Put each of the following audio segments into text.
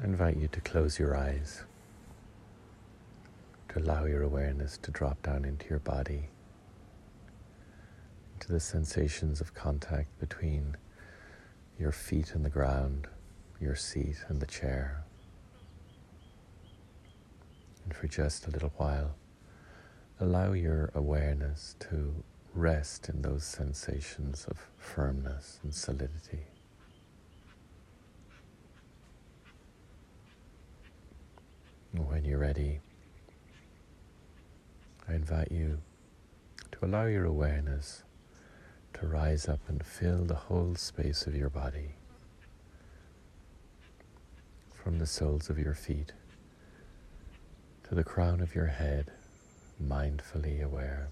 I invite you to close your eyes, to allow your awareness to drop down into your body, into the sensations of contact between your feet and the ground, your seat and the chair. And for just a little while, allow your awareness to rest in those sensations of firmness and solidity. And when you're ready, I invite you to allow your awareness to rise up and fill the whole space of your body, from the soles of your feet to the crown of your head, mindfully aware.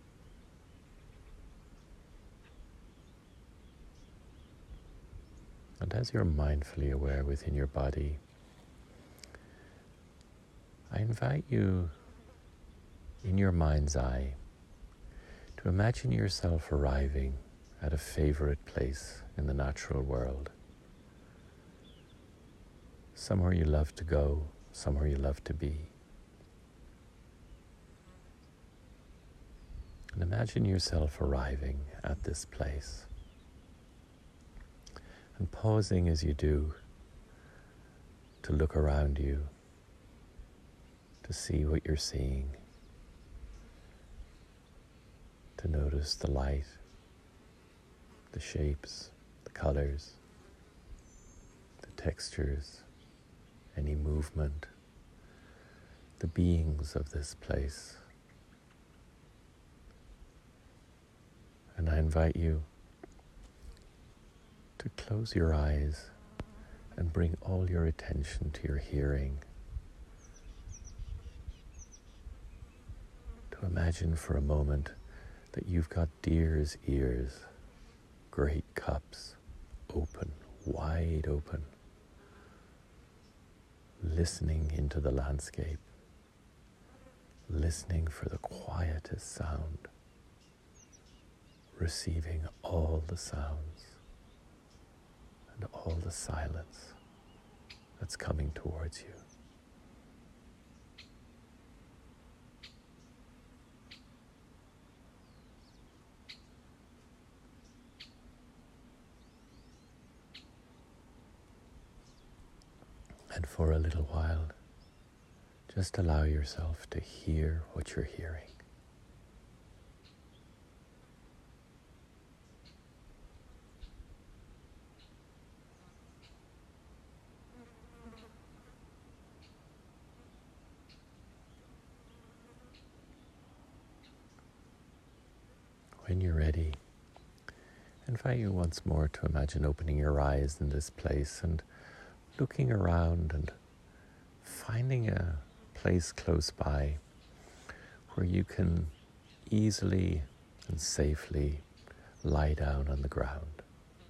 And as you're mindfully aware within your body, I invite you, in your mind's eye, to imagine yourself arriving at a favorite place in the natural world. Somewhere you love to go, somewhere you love to be. And imagine yourself arriving at this place. And pausing as you do to look around you, to see what you're seeing, to notice the light, the shapes, the colors, the textures, any movement, the beings of this place. And I invite you to close your eyes and bring all your attention to your hearing. To imagine for a moment that you've got deer's ears, great cups, open, wide open, listening into the landscape, listening for the quietest sound, receiving all the sounds and all the silence that's coming towards you. And for a little while, just allow yourself to hear what you're hearing. When you're ready, I invite you once more to imagine opening your eyes in this place and looking around and finding a place close by where you can easily and safely lie down on the ground.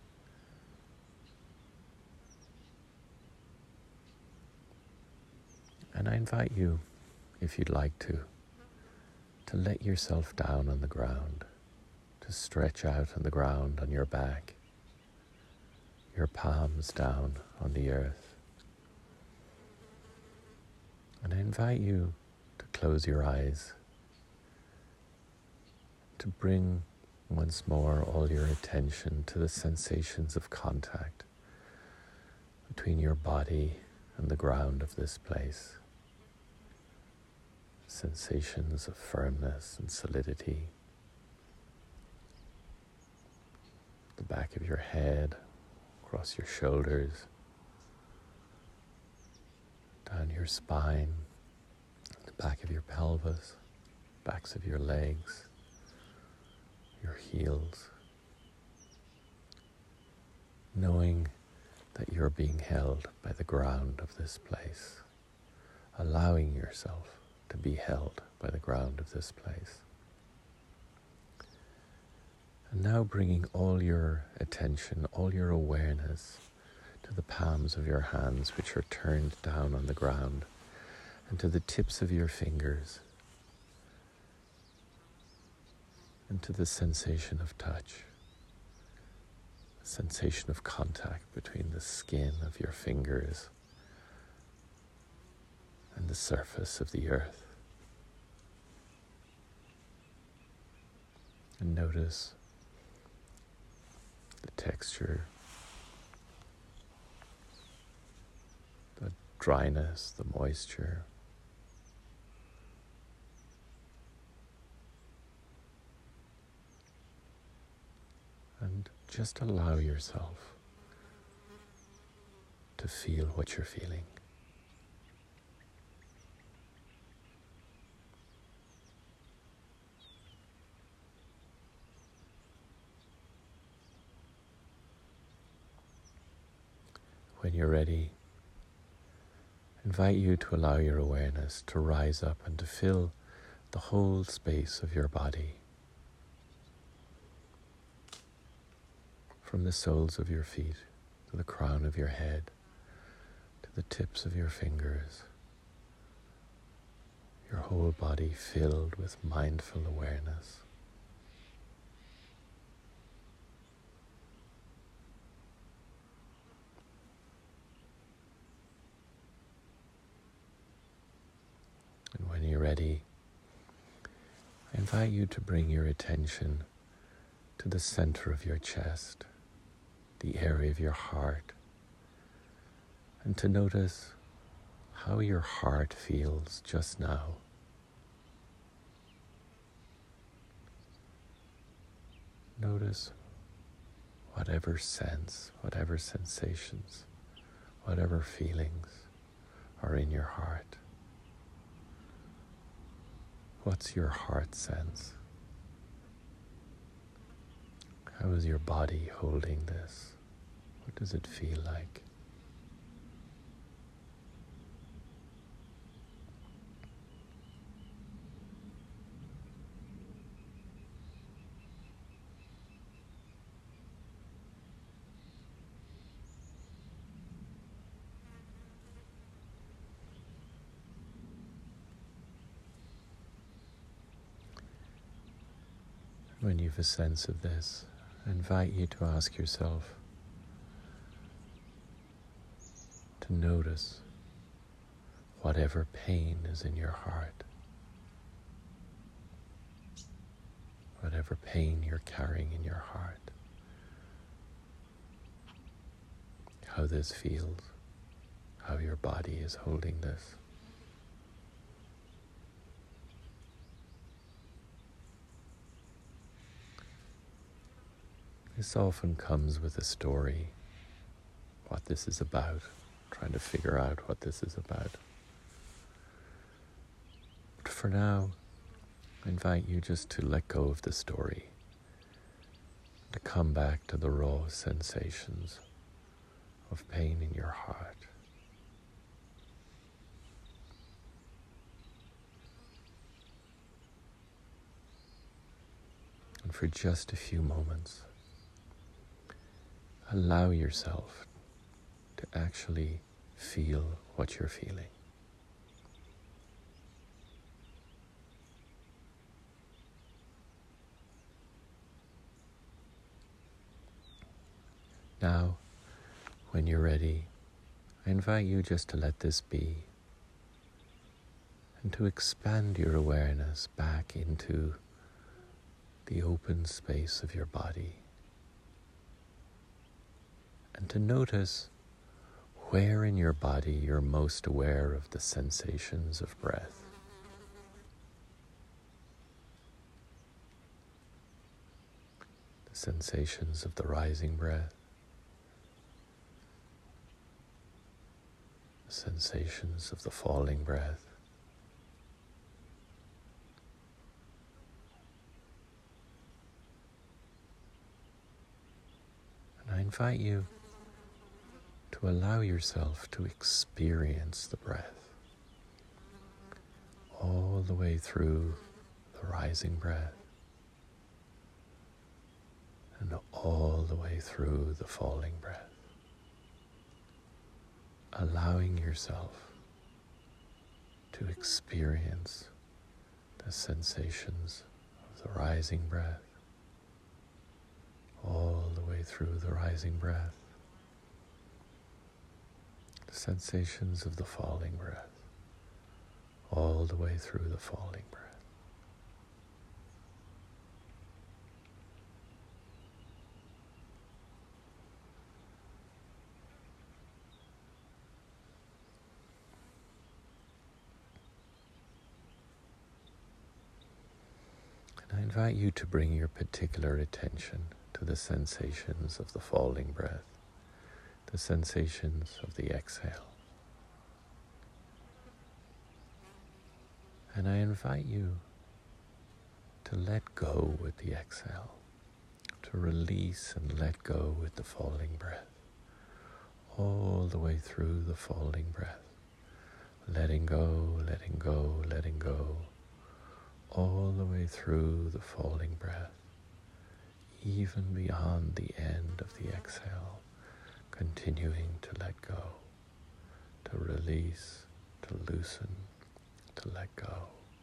And I invite you, if you'd like to let yourself down on the ground, to stretch out on the ground on your back, your palms down on the earth. And I invite you to close your eyes, to bring once more all your attention to the sensations of contact between your body and the ground of this place. Sensations of firmness and solidity. The back of your head, across your shoulders, down your spine, the back of your pelvis, backs of your legs, your heels, knowing that you're being held by the ground of this place, allowing yourself to be held by the ground of this place. And now bringing all your attention, all your awareness to the palms of your hands, which are turned down on the ground, and to the tips of your fingers, and to the sensation of touch, the sensation of contact between the skin of your fingers and the surface of the earth. And notice the texture, the dryness, the moisture. And just allow yourself to feel what you're feeling. When you're ready, I invite you to allow your awareness to rise up and to fill the whole space of your body, from the soles of your feet to the crown of your head, to the tips of your fingers, your whole body filled with mindful awareness. And when you're ready, I invite you to bring your attention to the center of your chest, the area of your heart, and to notice how your heart feels just now. Notice whatever sense, whatever sensations, whatever feelings are in your heart. What's your heart sense? How is your body holding this? What does it feel like? When you have a sense of this, I invite you to ask yourself to notice whatever pain is in your heart, whatever pain you're carrying in your heart, how this feels, how your body is holding this. This often comes with a story, what this is about, trying to figure out what this is about. But for now, I invite you just to let go of the story, to come back to the raw sensations of pain in your heart. And for just a few moments, allow yourself to actually feel what you're feeling. Now, when you're ready, I invite you just to let this be and to expand your awareness back into the open space of your body, and to notice where in your body you're most aware of the sensations of breath. The sensations of the rising breath, the sensations of the falling breath, and I invite you to allow yourself to experience the breath all the way through the rising breath and all the way through the falling breath, allowing yourself to experience the sensations of the rising breath all the way through the rising breath, the sensations of the falling breath all the way through the falling breath. And I invite you to bring your particular attention to the sensations of the falling breath, the sensations of the exhale. And I invite you to let go with the exhale, to release and let go with the falling breath, all the way through the falling breath, letting go, letting go, letting go, all the way through the falling breath, even beyond the end of the exhale, continuing to let go, to release, to loosen, to let go,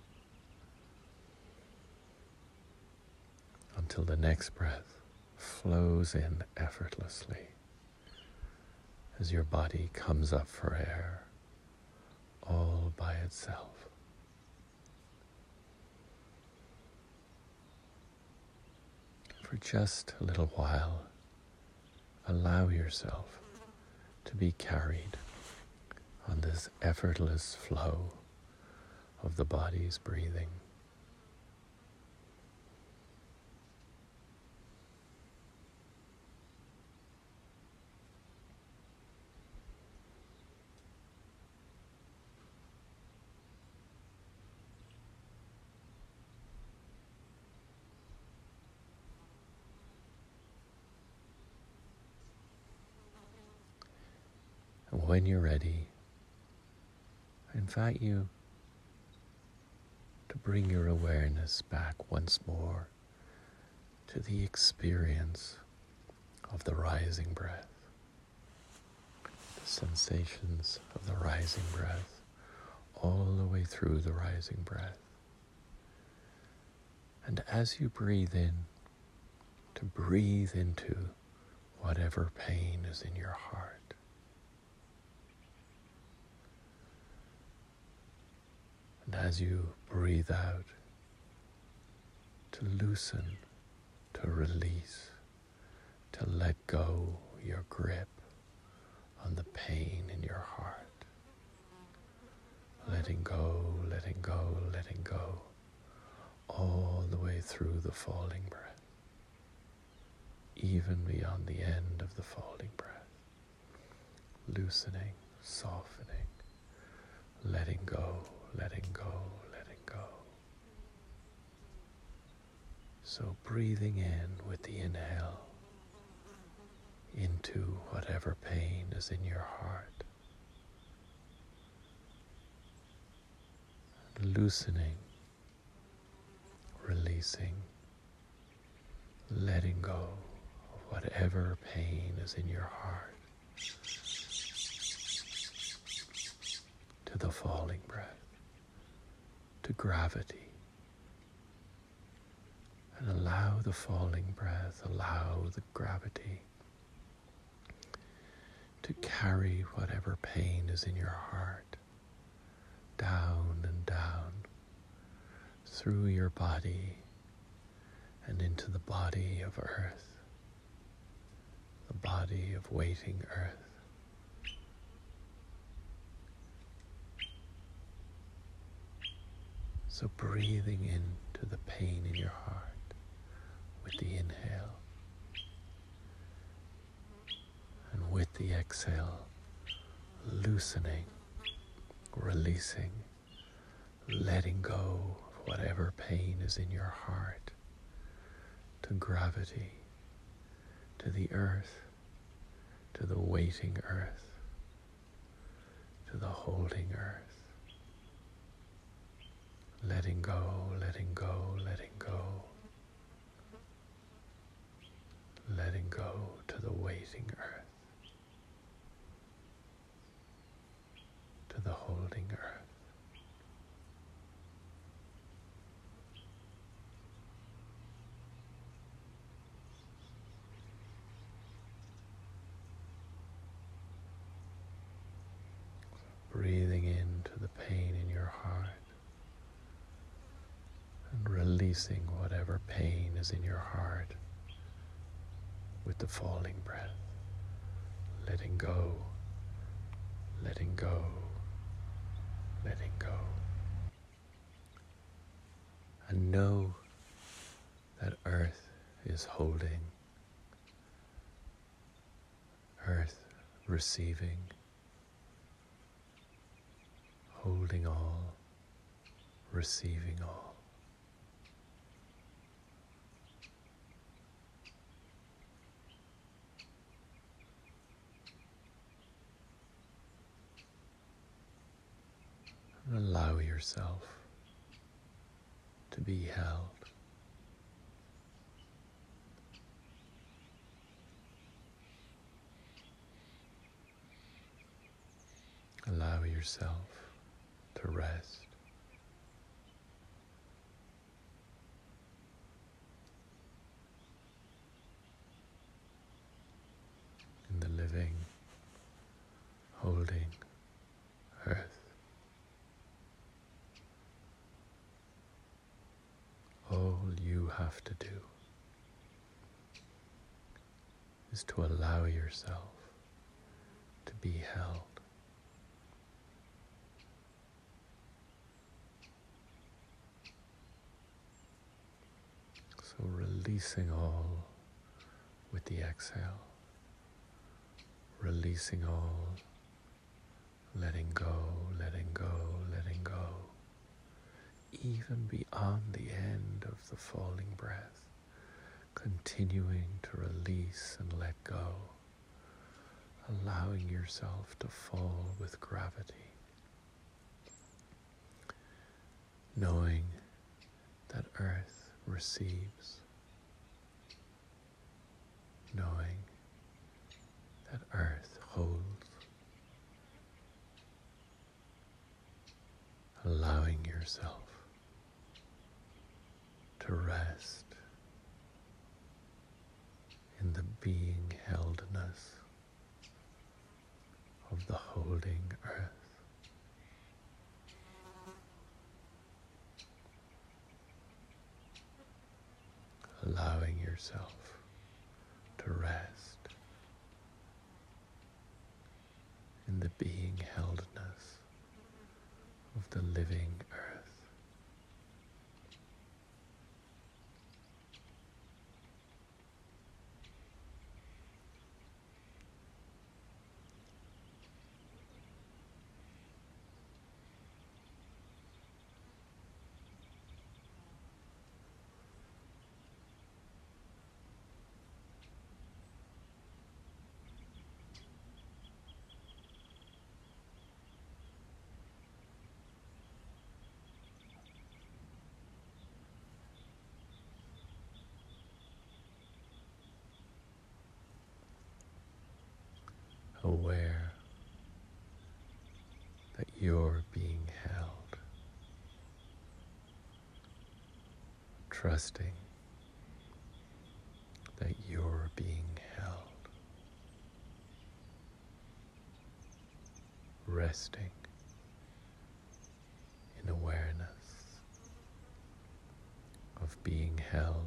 until the next breath flows in effortlessly as your body comes up for air all by itself. For just a little while, allow yourself to be carried on this effortless flow of the body's breathing. And when you're ready, I invite you to bring your awareness back once more to the experience of the rising breath, the sensations of the rising breath, all the way through the rising breath. And as you breathe in, to breathe into whatever pain is in your heart. And as you breathe out, to loosen, to release, to let go your grip on the pain in your heart. Letting go, letting go, letting go, all the way through the falling breath, even beyond the end of the falling breath. Loosening, softening, letting go, letting go, letting go. So breathing in with the inhale into whatever pain is in your heart. Loosening, releasing, letting go of whatever pain is in your heart. To the falling breath, to gravity. And allow the falling breath, allow the gravity to carry whatever pain is in your heart down and down through your body and into the body of earth, the body of waiting earth. So breathing into the pain in your heart with the inhale, and with the exhale, loosening, releasing, letting go of whatever pain is in your heart, to gravity, to the earth, to the waiting earth, to the holding earth. Letting go, letting go, letting go. Letting go to the waiting earth, to the holding earth. Breathing into the pain in your heart. replacing whatever pain is in your heart with the falling breath, letting go, letting go, letting go. And know that Earth is holding, Earth receiving, holding all, receiving all. And allow yourself to be held. Allow yourself to rest. In the living, holding Earth. All you have to do is to allow yourself to be held. So releasing all with the exhale, releasing all, letting go, letting go, letting go, even beyond the end of the falling breath, continuing to release and let go, allowing yourself to fall with gravity, knowing that Earth receives, knowing that Earth holds, allowing yourself to rest in the being heldness of the holding Earth. Allowing yourself to rest in the being heldness of the living Earth. Aware that you're being held, trusting that you're being held, resting in awareness of being held.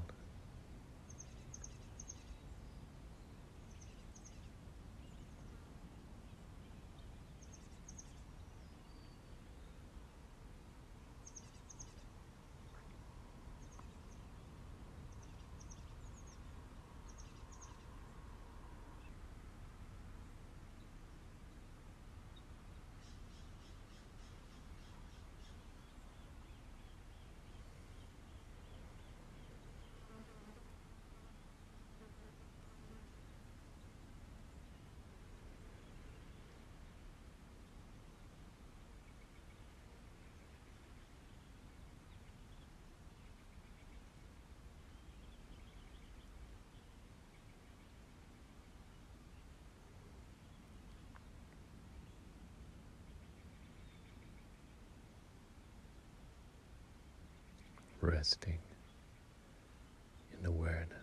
Resting in awareness